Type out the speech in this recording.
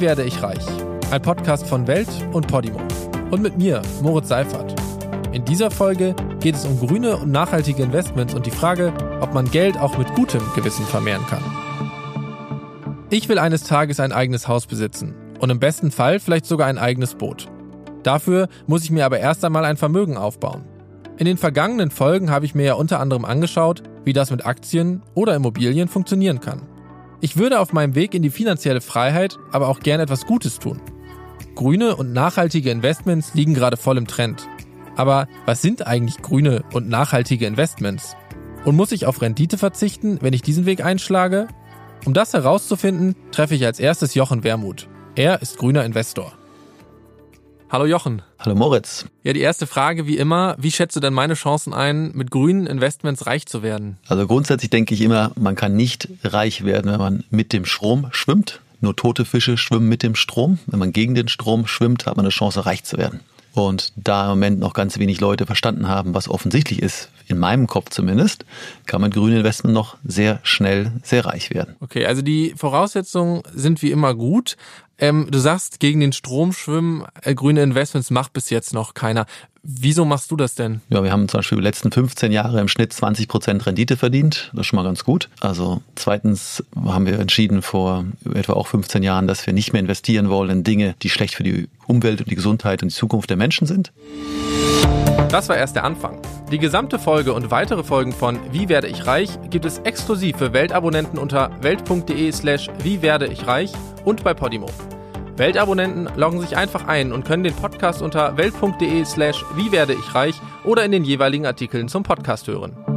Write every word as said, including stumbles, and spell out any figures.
werde ich reich? Ein Podcast von Welt und Podimo. Und mit mir, Moritz Seifert. In dieser Folge geht es um grüne und nachhaltige Investments und die Frage, ob man Geld auch mit gutem Gewissen vermehren kann. Ich will eines Tages ein eigenes Haus besitzen und im besten Fall vielleicht sogar ein eigenes Boot. Dafür muss ich mir aber erst einmal ein Vermögen aufbauen. In den vergangenen Folgen habe ich mir ja unter anderem angeschaut, wie das mit Aktien oder Immobilien funktionieren kann. Ich würde auf meinem Weg in die finanzielle Freiheit aber auch gerne etwas Gutes tun. Grüne und nachhaltige Investments liegen gerade voll im Trend. Aber was sind eigentlich grüne und nachhaltige Investments? Und muss ich auf Rendite verzichten, wenn ich diesen Weg einschlage? Um das herauszufinden, treffe ich als erstes Jochen Wermuth. Er ist grüner Investor. Hallo Jochen. Hallo Moritz. Ja, die erste Frage wie immer, wie schätzt du denn meine Chancen ein, mit grünen Investments reich zu werden? Also grundsätzlich denke ich immer, man kann nicht reich werden, wenn man mit dem Strom schwimmt. Nur tote Fische schwimmen mit dem Strom. Wenn man gegen den Strom schwimmt, hat man eine Chance, reich zu werden. Und da im Moment noch ganz wenig Leute verstanden haben, was offensichtlich ist, in meinem Kopf zumindest, kann man grüne Investment noch sehr schnell sehr reich werden. Okay, also die Voraussetzungen sind wie immer gut. Ähm, du sagst, gegen den Strom schwimmen, äh, grüne Investments macht bis jetzt noch keiner. Wieso machst du das denn? Ja, wir haben zum Beispiel die letzten fünfzehn Jahre im Schnitt zwanzig Prozent Rendite verdient. Das ist schon mal ganz gut. Also zweitens haben wir entschieden vor etwa auch fünfzehn Jahren, dass wir nicht mehr investieren wollen in Dinge, die schlecht für die Umwelt und die Gesundheit und die Zukunft der Menschen sind. Das war erst der Anfang. Die gesamte Folge und weitere Folgen von Wie werde ich reich gibt es exklusiv für Weltabonnenten unter welt.de slash wie werde ich reich und bei Podimo. Weltabonnenten loggen sich einfach ein und können den Podcast unter welt.de slash wie werde ich reich oder in den jeweiligen Artikeln zum Podcast hören.